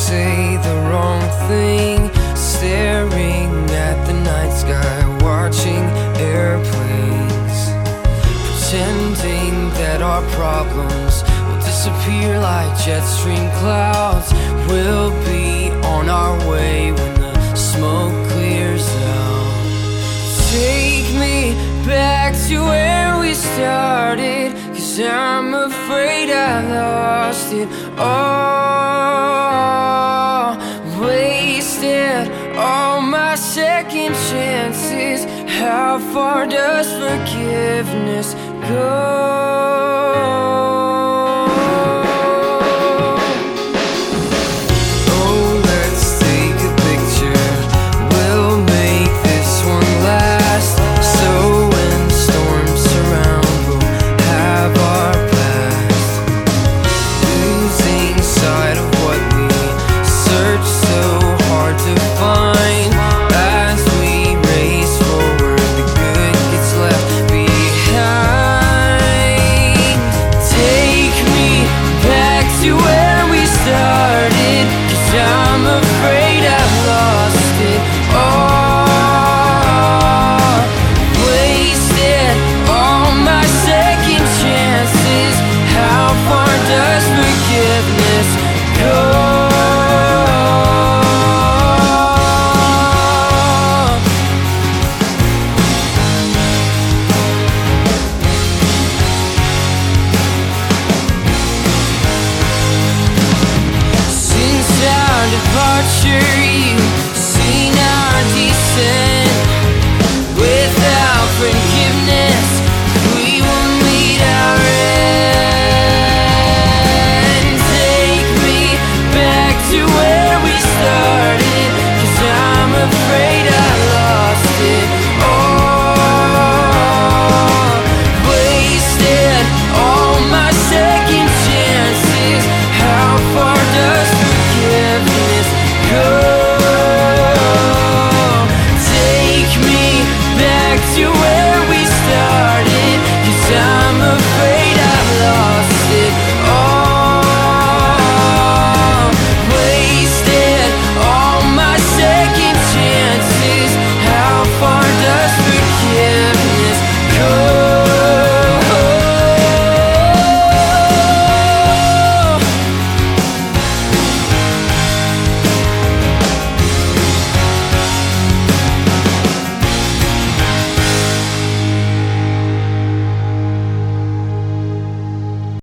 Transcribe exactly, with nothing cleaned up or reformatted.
say the wrong thing, staring at the night sky, watching airplanes, pretending that our problems will disappear like jet stream clouds. We'll be on our way when the smoke clears out. Take me back to where we started, 'cause I'm afraid I lost it all. Wasted all my second chances. How far does forgiveness go? I'm afraid I've lost it all. Wasted all my second chances. How far does forgiveness go? Departure, you've seen our descent.